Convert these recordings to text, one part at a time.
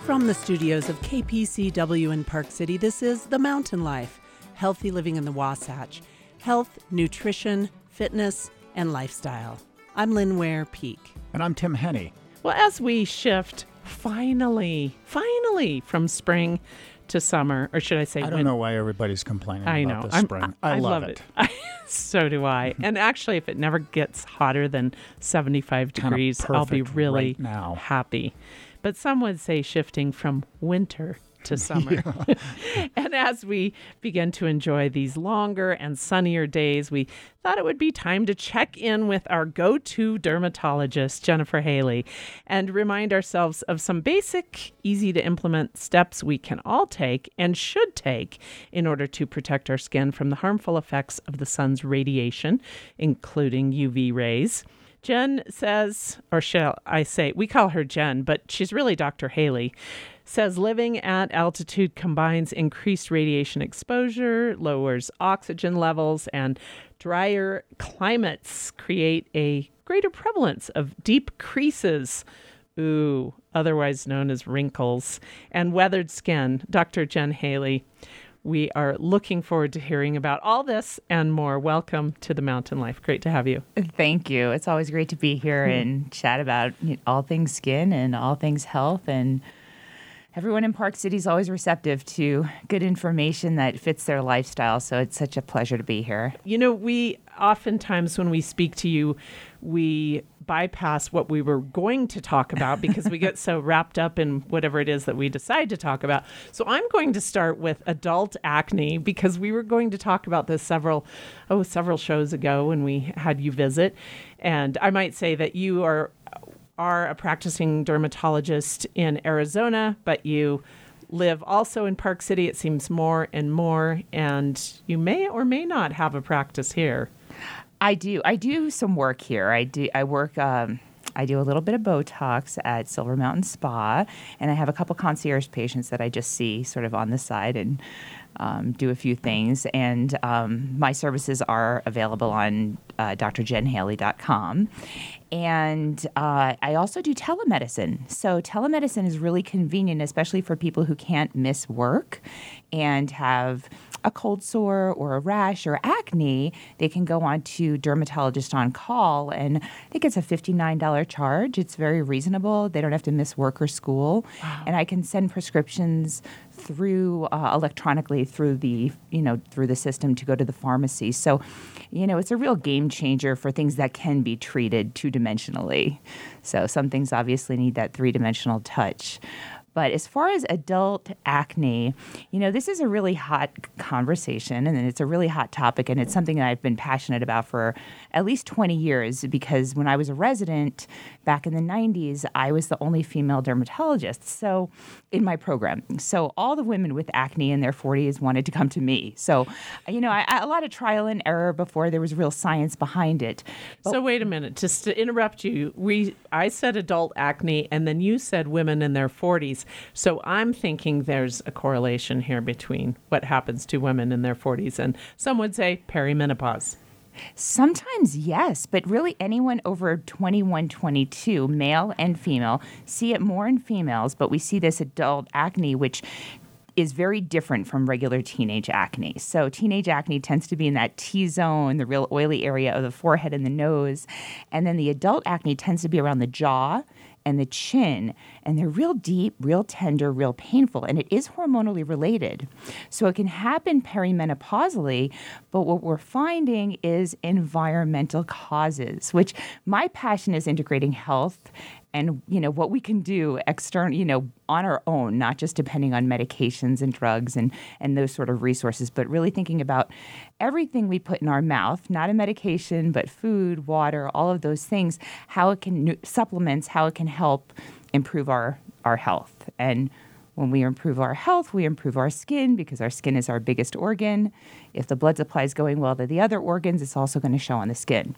From the studios of KPCW in Park City, this is The Mountain Life, healthy living in the Wasatch, health, nutrition, fitness, and lifestyle. I'm Lynn Ware Peak. And I'm Tim Henney. Well, as we shift finally from spring to summer, or should I say I don't know why everybody's complaining about the spring. I love it. So do I. And actually, if it never gets hotter than 75 degrees, I'll be really happy. But some would say shifting from winter to summer. And as we begin to enjoy these longer and sunnier days, we thought it would be time to check in with our go-to dermatologist, Jennifer Haley, and remind ourselves of some basic, easy-to-implement steps we can all take and should take in order to protect our skin from the harmful effects of the sun's radiation, including UV rays. Jen says, or shall I say, we call her Jen, but she's really Dr. Haley, says living at altitude combines increased radiation exposure, lowers oxygen levels, and drier climates create a greater prevalence of deep creases, otherwise known as wrinkles, and weathered skin. Dr. Jen Haley, we are looking forward to hearing about all this and more. Welcome to The Mountain Life. Great to have you. Thank you. It's always great to be here and chat about all things skin and all things health. And everyone in Park City is always receptive to good information that fits their lifestyle. So it's such a pleasure to be here. You know, we oftentimes when we speak to you, we bypass what we were going to talk about because we get so wrapped up in whatever it is that we decide to talk about. So I'm going to start with adult acne because we were going to talk about this several shows ago when we had you visit. And I might say that you are a practicing dermatologist in Arizona, but you live also in Park City, it seems more and more, and you may or may not have a practice here. I do some work here. I do a little bit of Botox at Silver Mountain Spa, and I have a couple concierge patients that I just see sort of on the side and do a few things. And my services are available on drjenhaley.com. And I also do telemedicine. So telemedicine is really convenient, especially for people who can't miss work and have a cold sore or a rash or acne. They can go on to Dermatologist on Call, and I think it's a $59 charge. It's very reasonable. They don't have to miss work or school. Wow. And I can send prescriptions through electronically through the system to go to the pharmacy. So, it's a real game changer for things that can be treated two-dimensionally. So some things obviously need that three-dimensional touch. But as far as adult acne, this is a really hot conversation, and it's a really hot topic, and it's something that I've been passionate about for at least 20 years because when I was a resident back in the 90s, I was the only female dermatologist in my program. So all the women with acne in their 40s wanted to come to me. So, a lot of trial and error before there was real science behind it. So wait a minute, just to interrupt you, I said adult acne, and then you said women in their 40s. So I'm thinking there's a correlation here between what happens to women in their 40s and some would say perimenopause. Sometimes, yes, but really anyone over 21, 22, male and female, see it more in females, but we see this adult acne, which is very different from regular teenage acne. So teenage acne tends to be in that T-zone, the real oily area of the forehead and the nose. And then the adult acne tends to be around the jaw and the chin, and they're real deep, real tender, real painful, and it is hormonally related. So it can happen perimenopausally, but what we're finding is environmental causes, which my passion is integrating health and, what we can do on our own, not just depending on medications and drugs and those sort of resources, but really thinking about everything we put in our mouth, not a medication, but food, water, all of those things, how it can supplements, how it can help improve our health. And when we improve our health, we improve our skin because our skin is our biggest organ. If the blood supply is going well to the other organs, it's also going to show on the skin.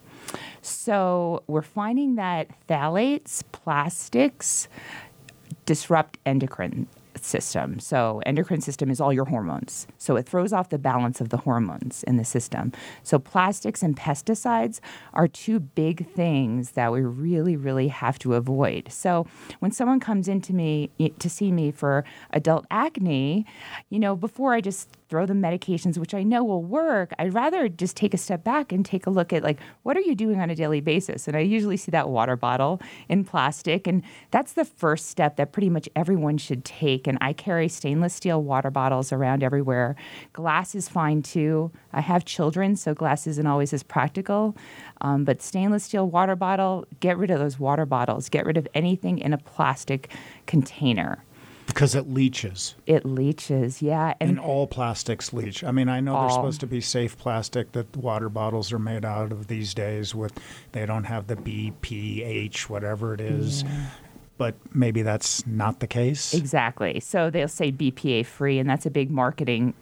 So we're finding that phthalates, plastics, disrupt endocrine system. So endocrine system is all your hormones. So it throws off the balance of the hormones in the system. So plastics and pesticides are two big things that we really, really have to avoid. So when someone comes into me to see me for adult acne, before I just throw them medications, which I know will work, I'd rather just take a step back and take a look at, what are you doing on a daily basis? And I usually see that water bottle in plastic. And that's the first step that pretty much everyone should take. And I carry stainless steel water bottles around everywhere. Glass is fine, too. I have children, so glass isn't always as practical. But stainless steel water bottle, get rid of those water bottles. Get rid of anything in a plastic container. Because it leaches. It leaches, yeah. And all plastics leach. I mean, I know they're supposed to be safe plastic that water bottles are made out of these days. They don't have the BPH, whatever it is. Yeah. But maybe that's not the case. Exactly. So they'll say BPA free, and that's a big marketing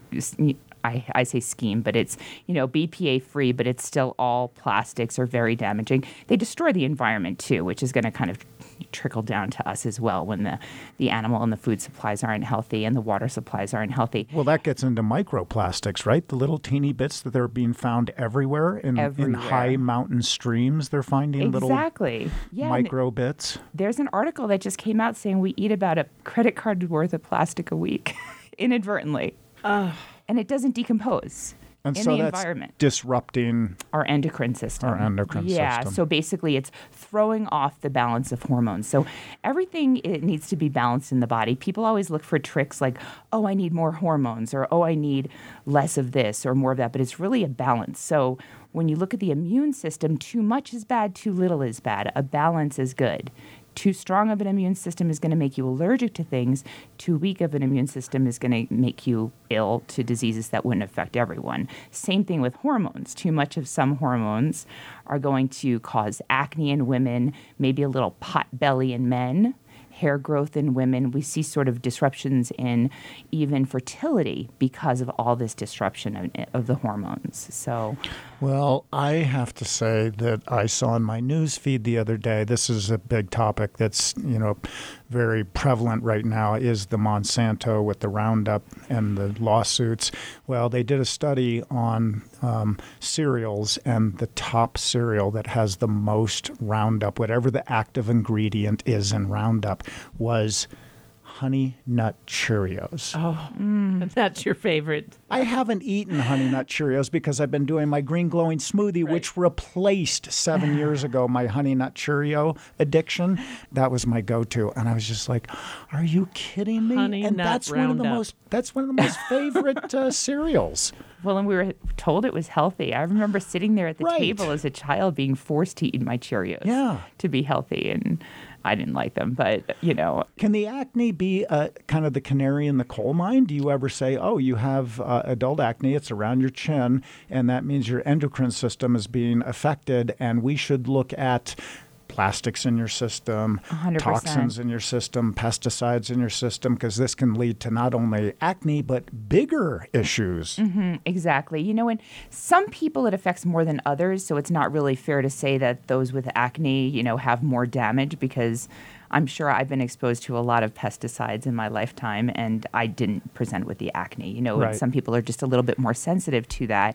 I say scheme, but it's, BPA free, but it's still all plastics are very damaging. They destroy the environment too, which is going to kind of trickle down to us as well when the animal and the food supplies aren't healthy and the water supplies aren't healthy. Well, that gets into microplastics, right? The little teeny bits that are being found everywhere in high mountain streams. They're finding little micro bits. There's an article that just came out saying we eat about a credit card worth of plastic a week inadvertently. And it doesn't decompose in the environment. Disrupting our endocrine system. Yeah, so basically it's throwing off the balance of hormones. So everything, it needs to be balanced in the body. People always look for tricks like, oh, I need more hormones, or oh, I need less of this or more of that. But it's really a balance. So when you look at the immune system, too much is bad, too little is bad. A balance is good. Too strong of an immune system is going to make you allergic to things. Too weak of an immune system is going to make you ill to diseases that wouldn't affect everyone. Same thing with hormones. Too much of some hormones are going to cause acne in women, maybe a little pot belly in men, hair growth in women. We see sort of disruptions in even fertility because of all this disruption of the hormones. So, well, I have to say that I saw in my news feed the other day, this is a big topic that's, very prevalent right now, is the Monsanto with the Roundup and the lawsuits. Well, they did a study on cereals, and the top cereal that has the most Roundup, whatever the active ingredient is in Roundup, was Honey Nut Cheerios. Oh, that's your favorite. I haven't eaten Honey Nut Cheerios because I've been doing my green glowing smoothie, which replaced 7 years ago my Honey Nut Cheerio addiction. That was my go-to, and I was just like, "Are you kidding me?" Honey and Nut that's one of the Roundup. that's one of the most favorite cereals. Well, and we were told it was healthy. I remember sitting there at the table as a child being forced to eat my Cheerios to be healthy, and I didn't like them, but, Can the acne be kind of the canary in the coal mine? Do you ever say, oh, you have adult acne, it's around your chin, and that means your endocrine system is being affected, and we should look at plastics in your system, 100%. Toxins in your system, pesticides in your system, because this can lead to not only acne, but bigger issues. Mm-hmm, exactly. And some people it affects more than others, so it's not really fair to say that those with acne, have more damage, because I'm sure I've been exposed to a lot of pesticides in my lifetime, and I didn't present with the acne. And some people are just a little bit more sensitive to that.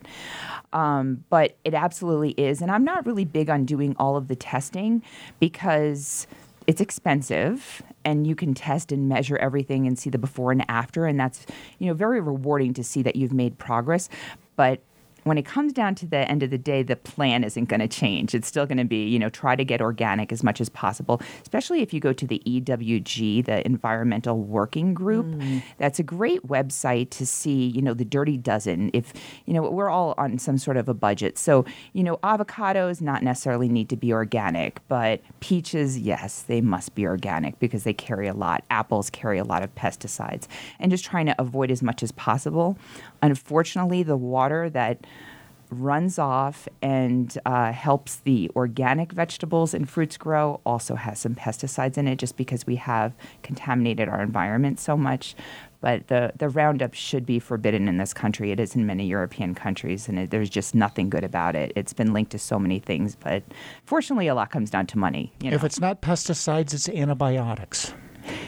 But it absolutely is. And I'm not really big on doing all of the testing because it's expensive, and you can test and measure everything and see the before and after. And that's, very rewarding to see that you've made progress. But when it comes down to the end of the day, the plan isn't going to change. It's still going to be, try to get organic as much as possible, especially if you go to the EWG, the Environmental Working Group. That's a great website to see, the dirty dozen. If, we're all on some sort of a budget. So, avocados not necessarily need to be organic, but peaches, yes, they must be organic because they carry a lot. Apples carry a lot of pesticides. And just trying to avoid as much as possible. Unfortunately, the water that runs off and helps the organic vegetables and fruits grow also has some pesticides in it, just because we have contaminated our environment so much. But the Roundup should be forbidden in this country. It is in many European countries, and there's just nothing good about it. It's been linked to so many things, but fortunately a lot comes down to money. If it's not pesticides, it's antibiotics.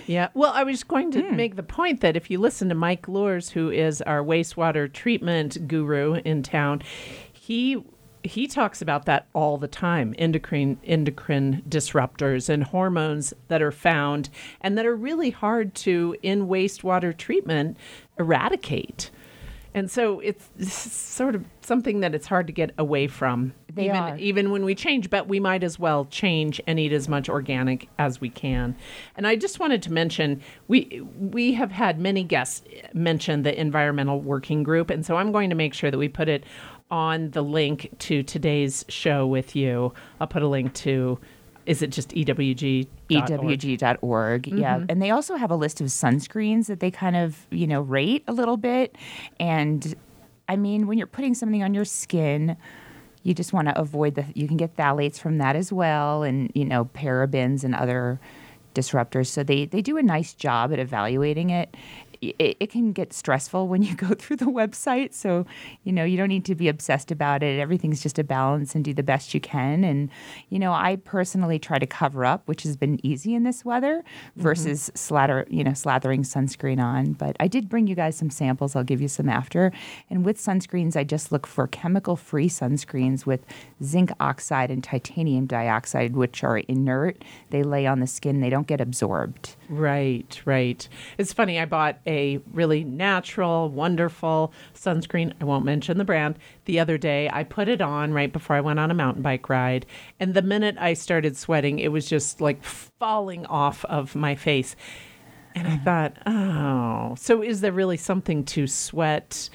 Yeah. Well, I was going to make the point that if you listen to Mike Loers, who is our wastewater treatment guru in town, he talks about that all the time, endocrine disruptors and hormones that are found and that are really hard to, in wastewater treatment, eradicate. And so it's sort of something that it's hard to get away from, even when we change. But we might as well change and eat as much organic as we can. And I just wanted to mention, we have had many guests mention the Environmental Working Group. And so I'm going to make sure that we put it on the link to today's show with you. I'll put a link to, is it just EWG? EWG.org, mm-hmm. Yeah. And they also have a list of sunscreens that they kind of, rate a little bit. And I mean, when you're putting something on your skin, you just want to avoid you can get phthalates from that as well, and, parabens and other disruptors. So they do a nice job at evaluating it. It can get stressful when you go through the website. So, you don't need to be obsessed about it. Everything's just a balance and do the best you can. And, I personally try to cover up, which has been easy in this weather versus slathering sunscreen on. But I did bring you guys some samples. I'll give you some after. And with sunscreens, I just look for chemical-free sunscreens with zinc oxide and titanium dioxide, which are inert. They lay on the skin. They don't get absorbed. Right. It's funny. I bought a really natural, wonderful sunscreen. I won't mention the brand. The other day, I put it on right before I went on a mountain bike ride. And the minute I started sweating, it was just like falling off of my face. And I thought, oh, so is there really something to sweat,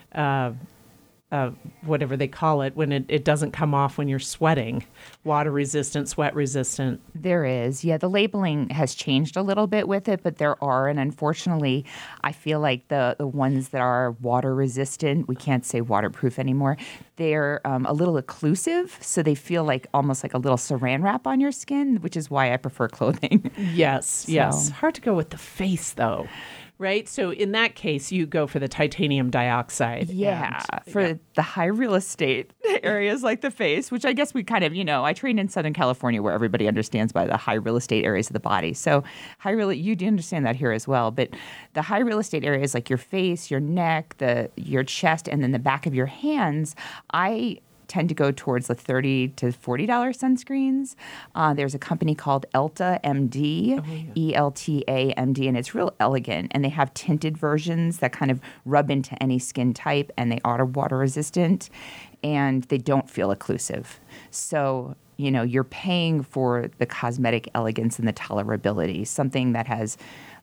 whatever they call it, when it doesn't come off when you're sweating? Water resistant, sweat resistant. There is. Yeah, the labeling has changed a little bit with it, but there are. And unfortunately, I feel like the ones that are water resistant, we can't say waterproof anymore, they're a little occlusive. So they feel like almost like a little saran wrap on your skin, which is why I prefer clothing. Yes. Hard to go with the face, though. Right? So in that case, you go for the titanium dioxide. Yeah, the high real estate areas like the face, which I guess we kind of, I trained in Southern California where everybody understands by the high real estate areas of the body. So you do understand that here as well. But the high real estate areas like your face, your neck, your chest, and then the back of your hands, I tend to go towards the $30 to $40 sunscreens. There's a company called Elta MD, ELTA MD, and it's real elegant. And they have tinted versions that kind of rub into any skin type, and they are water resistant, and they don't feel occlusive. So, you're paying for the cosmetic elegance and the tolerability. Something that has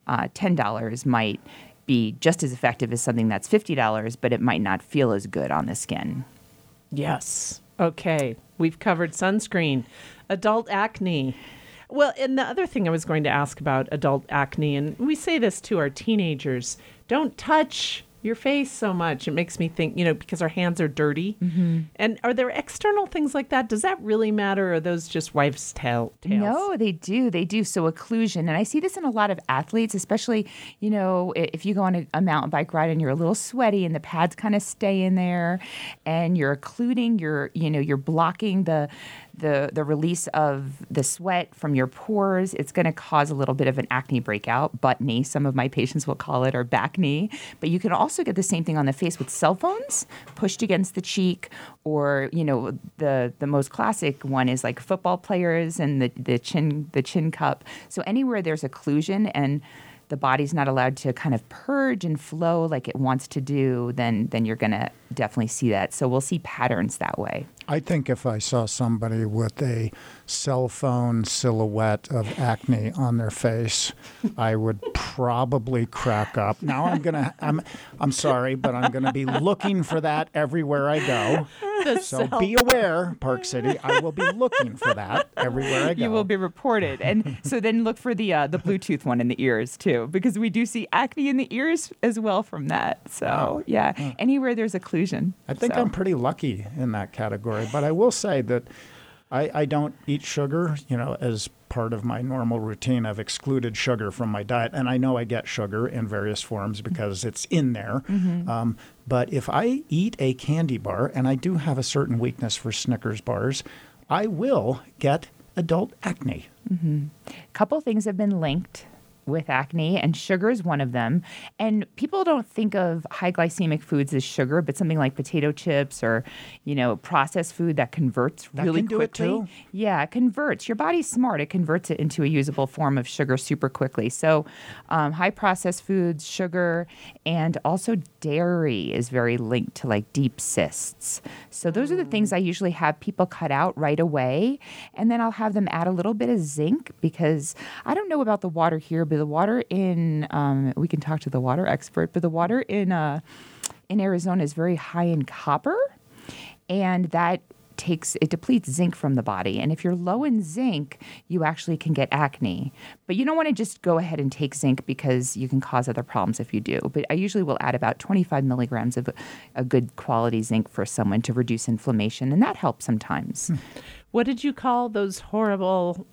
$10 might be just as effective as something that's $50, but it might not feel as good on the skin. Yes. Okay. We've covered sunscreen, adult acne. Well, and the other thing I was going to ask about adult acne, and we say this to our teenagers, don't touch your face so much. It makes me think, because our hands are dirty. Mm-hmm. And are there external things like that? Does that really matter, or are those just wives' tales? No, they do. They do. So occlusion. And I see this in a lot of athletes, especially, if you go on a mountain bike ride and you're a little sweaty and the pads kind of stay in there and you're occluding, you're blocking the release of the sweat from your pores. It's going to cause a little bit of an acne breakout, butt knee, some of my patients will call it, or back knee. But you can also get the same thing on the face with cell phones pushed against the cheek, or, the most classic one is like football players and the chin cup. So anywhere there's occlusion and the body's not allowed to kind of purge and flow like it wants to do, then you're going to definitely see that. So we'll see patterns that way. I think if I saw somebody with a cell phone silhouette of acne on their face, I would probably crack up. Now I'm sorry, but I'm going to be looking for that everywhere I go. So be aware, Park City. I will be looking for that everywhere I go. You will be reported. And so then look for the Bluetooth one in the ears, too, because we do see acne in the ears as well from that. So, anywhere there's occlusion. I think I'm pretty lucky in that category. But I will say that I don't eat sugar, as part of my normal routine. I've excluded sugar from my diet. And I know I get sugar in various forms because it's in there. Mm-hmm. But if I eat a candy bar, and I do have a certain weakness for Snickers bars, I will get adult acne. Mm-hmm. A couple things have been linked with acne, and sugar is one of them. And people don't think of high glycemic foods as sugar, but something like potato chips or, processed food that converts really quickly. Do it too? Yeah, it converts. Your body's smart. It converts it into a usable form of sugar super quickly. So high processed foods, sugar, and also dairy is very linked to like deep cysts. So those are the things I usually have people cut out right away. And then I'll have them add a little bit of zinc, because I don't know about the water here, but the water in, we can talk to the water expert, but the water in Arizona is very high in copper, and that depletes zinc from the body. And if you're low in zinc, you actually can get acne. But you don't want to just go ahead and take zinc, because you can cause other problems if you do. But I usually will add about 25 milligrams of a good quality zinc for someone to reduce inflammation, and that helps sometimes. What did you call those horrible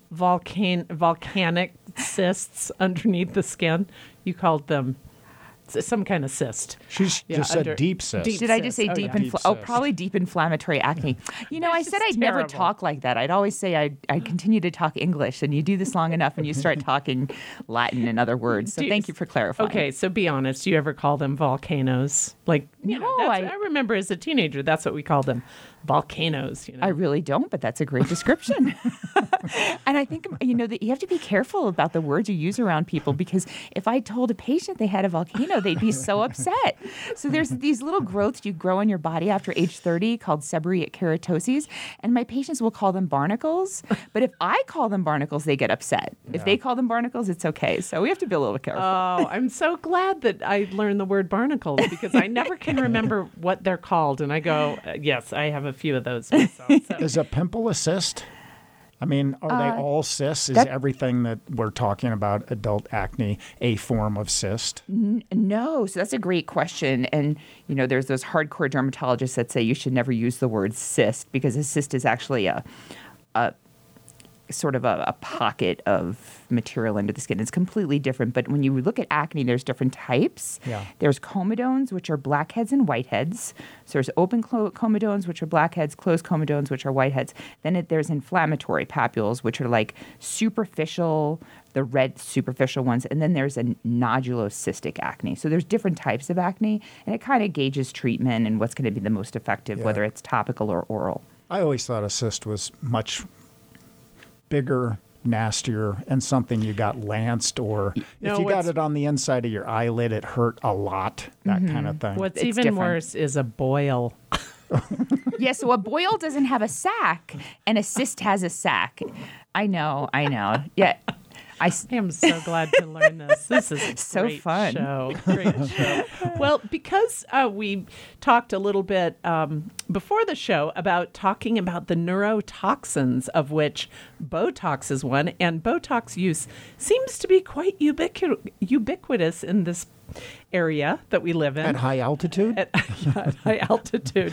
volcanic cysts underneath the skin? You called them some kind of cyst. She just said deep cyst. Did I just say deep? Probably deep inflammatory acne. I said I'd never talk like that. I'd always say I continue to talk English, and you do this long enough and you start talking Latin and other words. So thank you for clarifying. Okay, so be honest. Do you ever call them volcanoes? I remember as a teenager, that's what we called them. Volcanoes. I really don't, but that's a great description. And I think, that you have to be careful about the words you use around people, because if I told a patient they had a volcano, they'd be so upset. So there's these little growths you grow in your body after age 30 called seborrheic keratoses, and my patients will call them barnacles. But if I call them barnacles, they get upset. If they call them barnacles, it's okay. So we have to be a little careful. Oh, I'm so glad that I learned the word barnacles, because I never can remember what they're called. And I go, yes, I have a few of those myself. So. Is a pimple a cyst? I mean, are they all cysts? Is everything that we're talking about adult acne a form of cyst? No. So that's a great question. And, there's those hardcore dermatologists that say you should never use the word cyst, because a cyst is actually a sort of a pocket of material under the skin. It's completely different. But when you look at acne, there's different types. Yeah. There's comedones, which are blackheads and whiteheads. So there's open comedones, which are blackheads, closed comedones, which are whiteheads. Then there's inflammatory papules, which are like superficial, the red superficial ones. And then there's a nodulocystic acne. So there's different types of acne, and it kind of gauges treatment and what's going to be the most effective, whether it's topical or oral. I always thought a cyst was much bigger, nastier, and something you got lanced, or if you got it on the inside of your eyelid, it hurt a lot, that kind of thing. What's even worse is a boil. Yeah, so a boil doesn't have a sac, and a cyst has a sac. I know. Yeah. I am so glad to learn this. This is a so great fun. Great show. Well, because we talked a little bit before the show about talking about the neurotoxins, of which Botox is one, and Botox use seems to be quite ubiquitous in this area that we live in. At high altitude? At high altitude.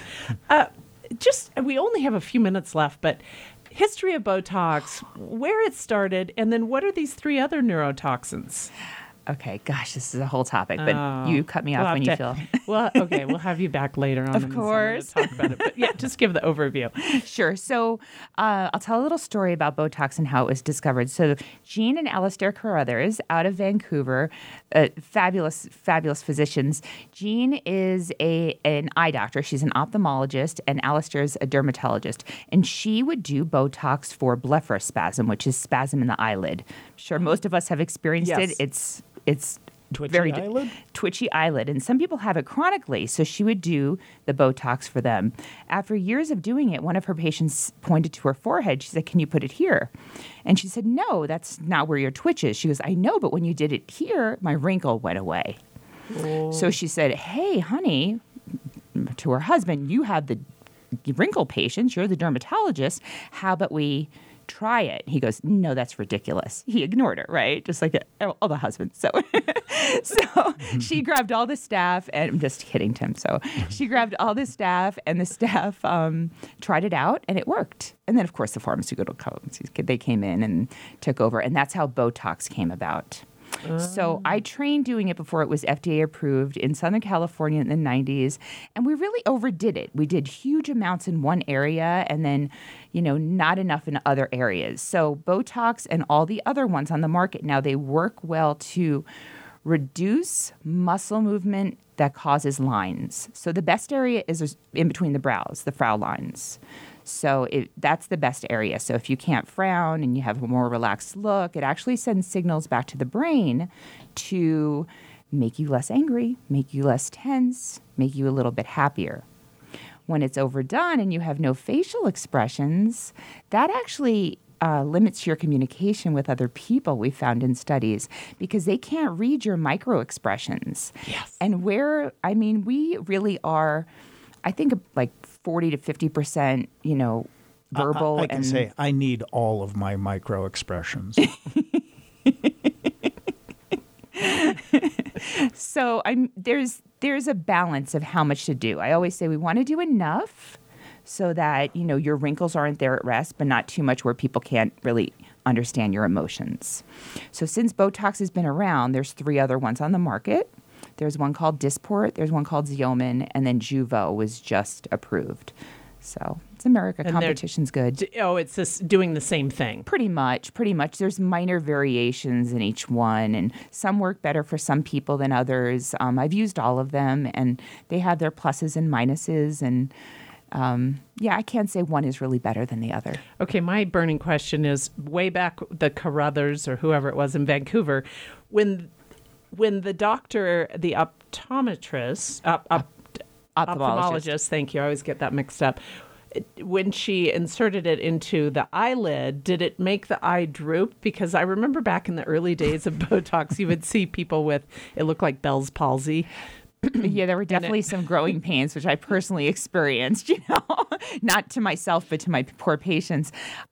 We only have a few minutes left, but history of Botox, where it started, and then what are these 3 other neurotoxins? Okay, gosh, this is a whole topic, but you cut me off when you feel. Well, okay, we'll have you back later on. Of course. To talk about it. But yeah, just give the overview. Sure. So I'll tell a little story about Botox and how it was discovered. So Jean and Alistair Carruthers out of Vancouver, fabulous physicians. Jean is an eye doctor. She's an ophthalmologist, and Alistair's a dermatologist. And she would do Botox for blepharospasm, which is spasm in the eyelid. Sure, most of us have experienced it. It's twitchy eyelid. And some people have it chronically, so she would do the Botox for them. After years of doing it, one of her patients pointed to her forehead. She said, "Can you put it here?" And she said, "No, that's not where your twitch is." She goes, "I know, but when you did it here, my wrinkle went away." Oh. So she said, "Hey, honey," to her husband, "you have the wrinkle patients. You're the dermatologist. How about we try it?" He goes, "No, that's ridiculous." He ignored her, right? Just like all the husbands. So she grabbed all the staff, and I'm just kidding, Tim. So she grabbed all the staff, and the staff tried it out, and it worked. And then, of course, the pharmaceutical companies, they came in and took over, and that's how Botox came about. So I trained doing it before it was FDA approved in Southern California in the 90s, and we really overdid it. We did huge amounts in one area and then, not enough in other areas. So Botox and all the other ones on the market now, they work well to reduce muscle movement that causes lines. So the best area is in between the brows, the frown lines. So that's the best area. So if you can't frown and you have a more relaxed look, it actually sends signals back to the brain to make you less angry, make you less tense, make you a little bit happier. When it's overdone and you have no facial expressions, that actually limits your communication with other people, we found in studies, because they can't read your micro expressions. Yes. And we really are, I think, like 40 to 50%, verbal. I can say I need all of my micro expressions. So there's a balance of how much to do. I always say we want to do enough so that, your wrinkles aren't there at rest, but not too much where people can't really understand your emotions. So since Botox has been around, there's 3 other ones on the market. There's one called Dysport, there's one called Xeomin, and then Jeuveau was just approved. So it's America. And competition's good. It's just doing the same thing. Pretty much. There's minor variations in each one, and some work better for some people than others. I've used all of them, and they have their pluses and minuses, and I can't say one is really better than the other. Okay, my burning question is, way back the Carruthers or whoever it was in Vancouver, when the doctor, the optometrist, ophthalmologist, thank you, I always get that mixed up, when she inserted it into the eyelid, did it make the eye droop? Because I remember back in the early days of Botox, you would see people with, it looked like Bell's palsy. Yeah, there were definitely some growing pains, which I personally experienced, not to myself, but to my poor patients.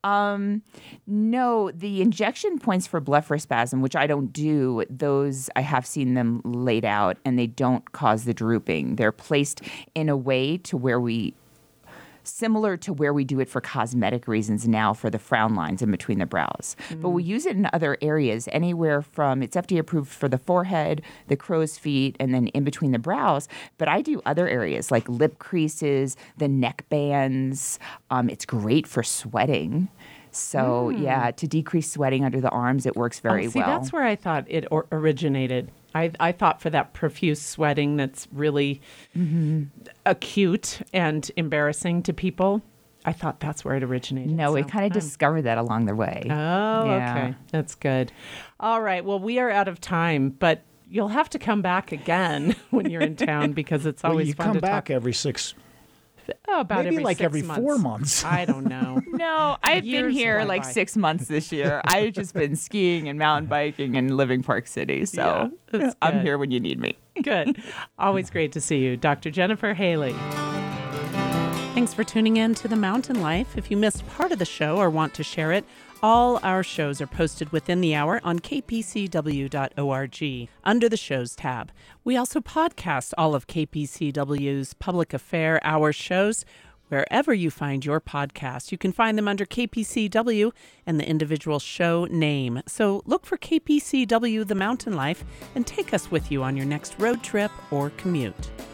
No, the injection points for blepharospasm, which I don't do, those I have seen them laid out, and they don't cause the drooping. They're placed in a way to where similar to where we do it for cosmetic reasons now for the frown lines in between the brows. But we use it in other areas, anywhere from, it's FDA approved for the forehead, the crow's feet, and then in between the brows. But I do other areas like lip creases, the neck bands. It's great for sweating. So, to decrease sweating under the arms, it works very well. That's where I thought it originated. I thought for that profuse sweating that's really acute and embarrassing to people, I thought that's where it originated. No, we kind of discovered that along the way. Oh, okay. That's good. All right. Well, we are out of time, but you'll have to come back again when you're in town because it's always fun to talk. You come back every 6 about maybe every like 6 every months. 4 months. I don't know. No, I've been here like 6 months this year. I've just been skiing and mountain biking and living Park City. So I'm here when you need me. Good. Always great to see you. Dr. Jennifer Haley. Thanks for tuning in to The Mountain Life. If you missed part of the show or want to share it, all our shows are posted within the hour on kpcw.org under the Shows tab. We also podcast all of KPCW's Public Affair Hour shows. Wherever you find your podcast, you can find them under KPCW and the individual show name. So look for KPCW The Mountain Life and take us with you on your next road trip or commute.